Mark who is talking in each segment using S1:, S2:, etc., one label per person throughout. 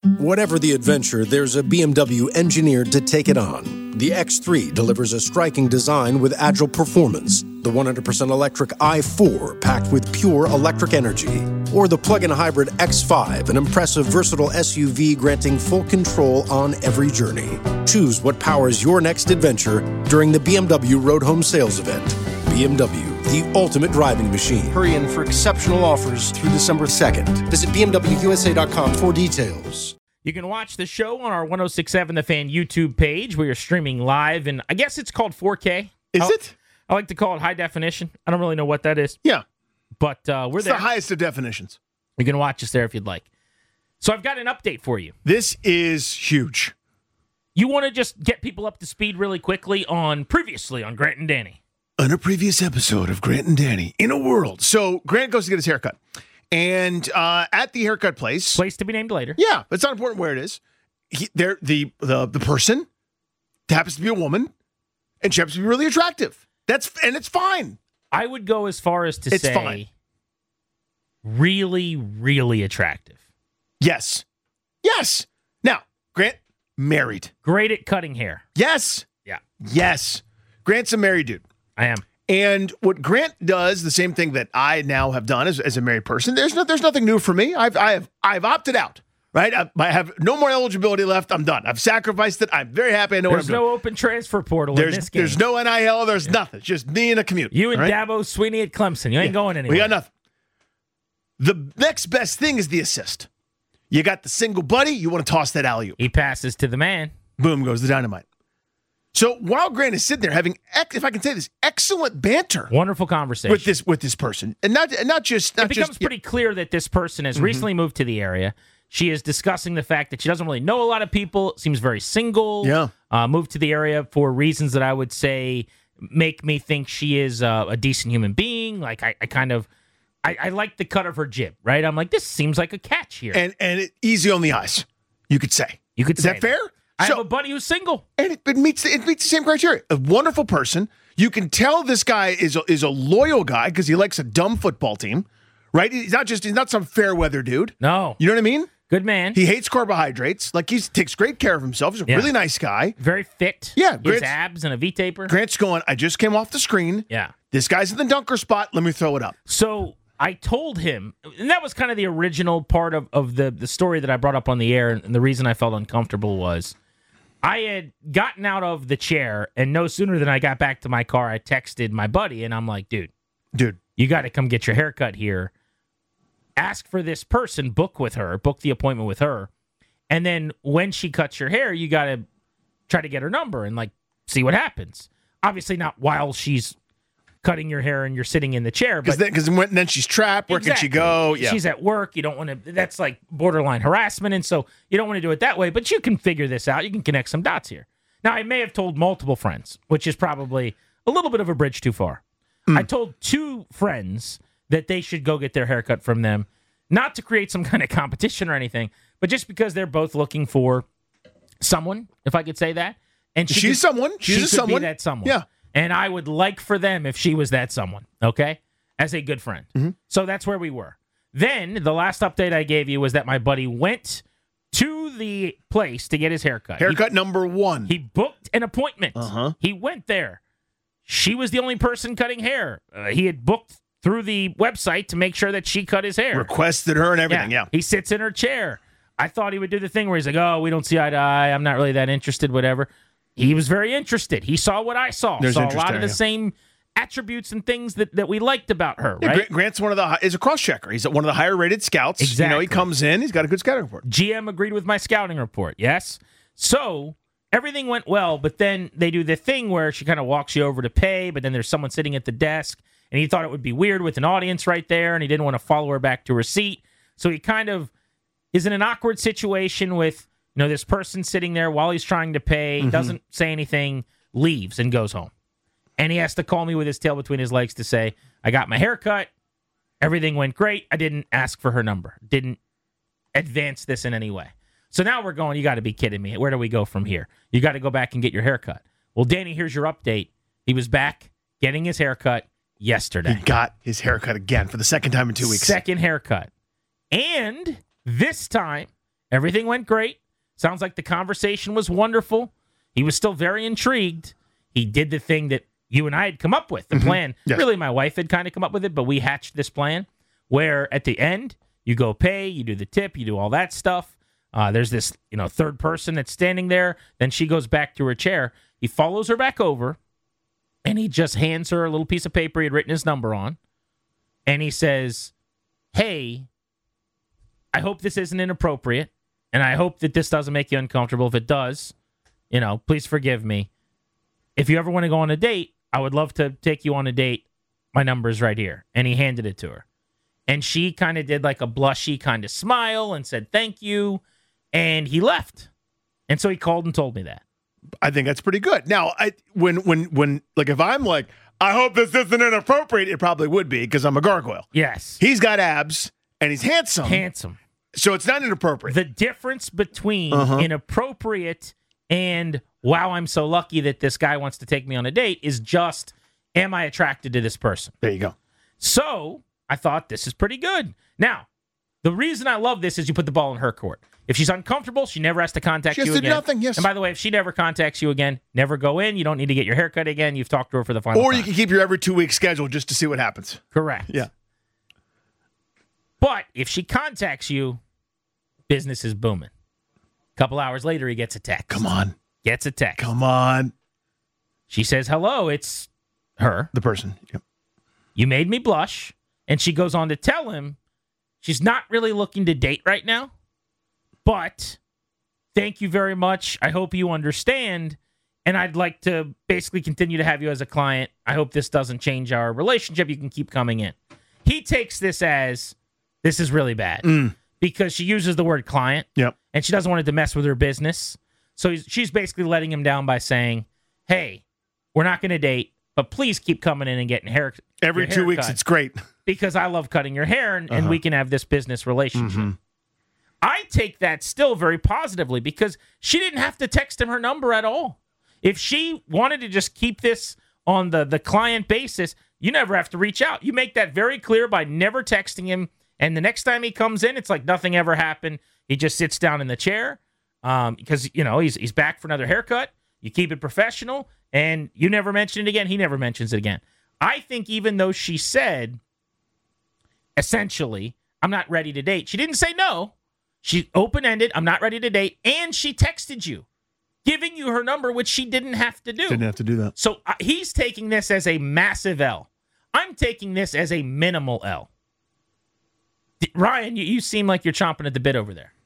S1: Whatever the adventure, there's a BMW engineered to take it on. The X3 delivers a striking design with agile performance. The 100% electric i4 packed with pure electric energy. Or the plug-in hybrid X5, an impressive versatile SUV granting full control on every journey. Choose what powers your next adventure during the BMW Road Home Sales Event. BMW, the ultimate driving machine. Hurry in for exceptional offers through December 2nd. Visit BMWUSA.com for details.
S2: You can watch the show on our 106.7 The Fan YouTube page where you're streaming live, and I guess it's called 4K.
S3: Is it?
S2: I like to call it high definition. I don't really know what that is.
S3: Yeah.
S2: But we're
S3: it's
S2: there.
S3: The highest of definitions.
S2: You can watch us there if you'd like. So I've got an update for you.
S3: This is huge.
S2: You want to just get people up to speed really quickly previously on Grant and Danny.
S3: On a previous episode of Grant and Danny in a world. So Grant goes to get his haircut. And at the haircut place
S2: to be named later.
S3: Yeah, it's not important where it is. The person happens to be a woman, and she happens to be really attractive. It's fine.
S2: I would go as far as to say
S3: fine.
S2: Really, really attractive.
S3: Yes. Now, Grant, married.
S2: Great at cutting hair.
S3: Yes.
S2: Yeah.
S3: Yes. Grant's a married dude.
S2: I am.
S3: And what Grant does, the same thing that I now have done as a married person. There's nothing new for me. I've opted out. Right? I have no more eligibility left. I'm done. I've sacrificed it. I'm very happy. I know
S2: there's
S3: what I'm doing.
S2: No open transfer portal in this game.
S3: There's no NIL. There's nothing. It's just me and a commute.
S2: You and Dabo Sweeney at Clemson. You ain't going anywhere.
S3: We got nothing. The next best thing is the assist. You got the single buddy. You want to toss that alley-oop.
S2: He passes to the man.
S3: Boom goes the dynamite. So while Grant is sitting there having, if I can say this, excellent banter,
S2: wonderful conversation
S3: with this person, and not just.
S2: It becomes pretty clear that this person has recently moved to the area. She is discussing the fact that she doesn't really know a lot of people. Seems very single.
S3: Yeah.
S2: Moved to the area for reasons that I would say make me think she is a decent human being. Like I like the cut of her jib. Right. I'm like, this seems like a catch here.
S3: And easy on the eyes. You could say.
S2: Is
S3: that fair?
S2: I have a buddy who's single,
S3: and it meets the same criteria. A wonderful person. You can tell this guy is a loyal guy because he likes a dumb football team, right? He's not some fair weather dude.
S2: No,
S3: you know what I mean.
S2: Good man.
S3: He hates carbohydrates. Like he takes great care of himself. He's a really nice guy.
S2: Very fit.
S3: Yeah,
S2: his abs and a V taper.
S3: Grant's going. I just came off the screen.
S2: Yeah,
S3: this guy's in the dunker spot. Let me throw it up.
S2: So I told him, and that was kind of the original part of the story that I brought up on the air, and the reason I felt uncomfortable was I had gotten out of the chair, and no sooner than I got back to my car, I texted my buddy, and I'm like, dude, you got to come get your haircut here. Ask for this person, book the appointment with her, and then when she cuts your hair, you got to try to get her number and see what happens. Obviously not while she's cutting your hair and you're sitting in the chair.
S3: Because then she's trapped. Where can she go? Yeah.
S2: She's at work. You don't want to. That's like borderline harassment, and so you don't want to do it that way. But you can figure this out. You can connect some dots here. Now, I may have told multiple friends, which is probably a little bit of a bridge too far. I told 2 friends that they should go get their haircut from them, not to create some kind of competition or anything, but just because they're both looking for someone, if I could say that. And
S3: she's someone. She's someone.
S2: Be that someone.
S3: Yeah.
S2: And I would like for them if she was that someone, okay, as a good friend.
S3: Mm-hmm.
S2: So that's where we were. Then the last update I gave you was that my buddy went to the place to get his haircut.
S3: Haircut number 1.
S2: He booked an appointment. He went there. She was the only person cutting hair. He had booked through the website to make sure that she cut his hair.
S3: Requested her and everything, yeah.
S2: He sits in her chair. I thought he would do the thing where he's like, oh, we don't see eye to eye. I'm not really that interested, whatever. He was very interested. He saw what I saw. Saw a lot of the same attributes and things that we liked about her, right?
S3: Grant's is a cross-checker. He's one of the higher-rated scouts.
S2: Exactly.
S3: He comes in. He's got a good scouting report.
S2: GM agreed with my scouting report, yes? So everything went well, but then they do the thing where she kind of walks you over to pay, but then there's someone sitting at the desk, and he thought it would be weird with an audience right there, and he didn't want to follow her back to her seat. So he kind of is in an awkward situation with this person sitting there while he's trying to pay, doesn't say anything, leaves and goes home. And he has to call me with his tail between his legs to say, I got my hair cut. Everything went great. I didn't ask for her number. Didn't advance this in any way. So now we're going, you got to be kidding me. Where do we go from here? You got to go back and get your hair cut. Well, Danny, here's your update. He was back getting his haircut yesterday.
S3: He got his haircut again for the second time in 2 weeks.
S2: Second haircut. And this time, Everything went great. Sounds like the conversation was wonderful. He was still very intrigued. He did the thing that you and I had come up with, the plan.
S3: Yes.
S2: Really, my wife had kind of come up with it, but we hatched this plan where at the end, you go pay, you do the tip, you do all that stuff. There's this, third person that's standing there. Then she goes back to her chair. He follows her back over, and he just hands her a little piece of paper he had written his number on. And he says, hey, I hope this isn't inappropriate, and I hope that this doesn't make you uncomfortable. If it does, please forgive me. If you ever want to go on a date, I would love to take you on a date. My number's right here. And he handed it to her. And she kind of did like a blushy kind of smile and said, thank you. And he left. And so he called and told me that.
S3: I think that's pretty good. Now, when if I'm like, I hope this isn't inappropriate, it probably would be because I'm a gargoyle.
S2: Yes.
S3: He's got abs and he's handsome.
S2: Handsome.
S3: So it's not inappropriate.
S2: The difference between inappropriate and wow, I'm so lucky that this guy wants to take me on a date is just, am I attracted to this person?
S3: There you go.
S2: So I thought this is pretty good. Now, the reason I love this is you put the ball in her court. If she's uncomfortable, she never has to contact you again.
S3: She has to do nothing, yes.
S2: And by the way, if she never contacts you again, never go in. You don't need to get your hair cut again. You've talked to her for the final time.
S3: Or you can keep your every 2-week schedule just to see what happens.
S2: Correct.
S3: Yeah.
S2: But if she contacts you, business is booming. A couple hours later, he gets a text.
S3: Come on.
S2: Gets a text.
S3: Come on.
S2: She says, hello, it's her.
S3: The person. Yep.
S2: You made me blush. And she goes on to tell him she's not really looking to date right now. But thank you very much. I hope you understand. And I'd like to basically continue to have you as a client. I hope this doesn't change our relationship. You can keep coming in. He takes this as, this is really bad. Because she uses the word client.
S3: Yep.
S2: And she doesn't want it to mess with her business. So she's basically letting him down by saying, hey, we're not going to date, but please keep coming in and getting
S3: every 2 weeks. It's great.
S2: Because I love cutting your hair and we can have this business relationship. I take that still very positively because she didn't have to text him her number at all. If she wanted to just keep this on the client basis, you never have to reach out. You make that very clear by never texting him. And the next time he comes in, it's like nothing ever happened. He just sits down in the chair because, he's back for another haircut. You keep it professional and you never mention it again. He never mentions it again. I think even though she said, essentially, I'm not ready to date, she didn't say no. She open-ended, I'm not ready to date, and she texted you, giving you her number, which she didn't have to do.
S3: Didn't have to do that.
S2: So he's taking this as a massive L. I'm taking this as a minimal L. Ryan, you seem like you're chomping at the bit over there.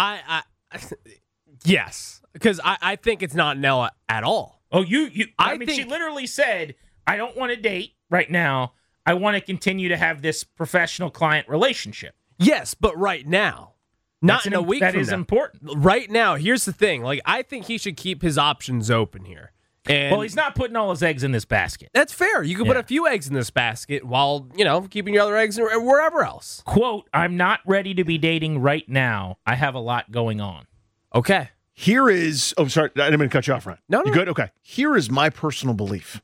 S4: Yes, because I think it's not an L at all.
S2: Oh, I mean, she literally said, I don't want to date right now. I want to continue to have this professional client relationship.
S4: Yes, but right now. Not in a week from now.
S2: That is important.
S4: Right now, here's the thing. I think he should keep his options open here. And
S2: he's not putting all his eggs in this basket.
S4: That's fair. You can put a few eggs in this basket while, keeping your other eggs wherever else.
S2: Quote, I'm not ready to be dating right now. I have a lot going on.
S4: Okay.
S3: Here is, sorry, I didn't mean to cut you off, Ryan.
S4: No.
S3: You good? Okay. Here is my personal belief.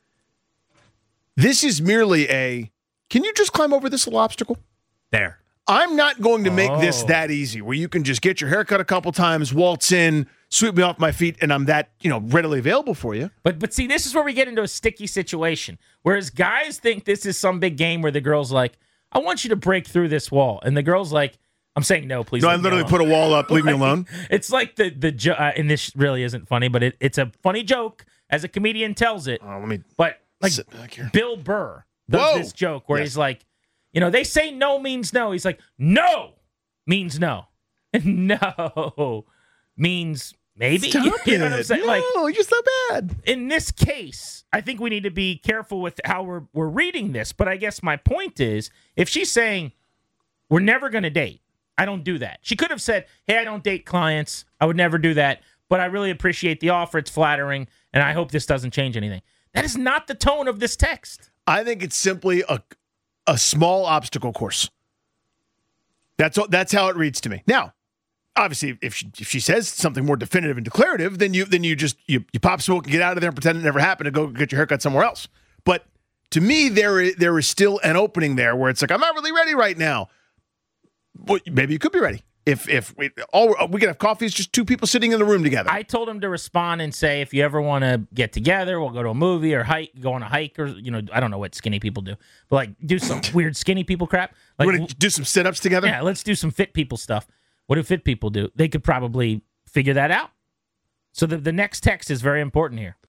S3: This is merely can you just climb over this little obstacle?
S4: There.
S3: I'm not going to make this that easy where you can just get your hair cut a couple times, waltz in, sweep me off my feet, and I'm that, readily available for you.
S2: But see, this is where we get into a sticky situation. Whereas guys think this is some big game where the girl's like, I want you to break through this wall. And the girl's like, I'm saying no, please.
S3: No, I literally put a wall up, leave me alone.
S2: It's like and this really isn't funny, but it's a funny joke as a comedian tells it.
S3: Let me
S2: sit back here. Bill Burr does this joke where he's like, they say no means no. He's like, no means no. And no means maybe.
S3: Stop
S2: you know what I'm saying?
S3: No, you're so bad.
S2: In this case, I think we need to be careful with how we're reading this. But I guess my point is, if she's saying, we're never going to date, I don't do that. She could have said, hey, I don't date clients. I would never do that. But I really appreciate the offer. It's flattering. And I hope this doesn't change anything. That is not the tone of this text.
S3: I think it's simply a small obstacle course. That's how it reads to me. Now, obviously, if she says something more definitive and declarative, then you pop smoke and get out of there and pretend it never happened and go get your haircut somewhere else. But to me, there is still an opening there where it's like, I'm not really ready right now. Well, maybe you could be ready. If we can have coffee, it's just two people sitting in the room together.
S2: I told him to respond and say, if you ever want to get together, we'll go to a movie or go on a hike, or I don't know what skinny people do, but like do some weird skinny people crap. Like
S3: We're gonna do some sit-ups together.
S2: yeah, let's do some fit people stuff. What do fit people do? They could probably figure that out. So the next text is very important here.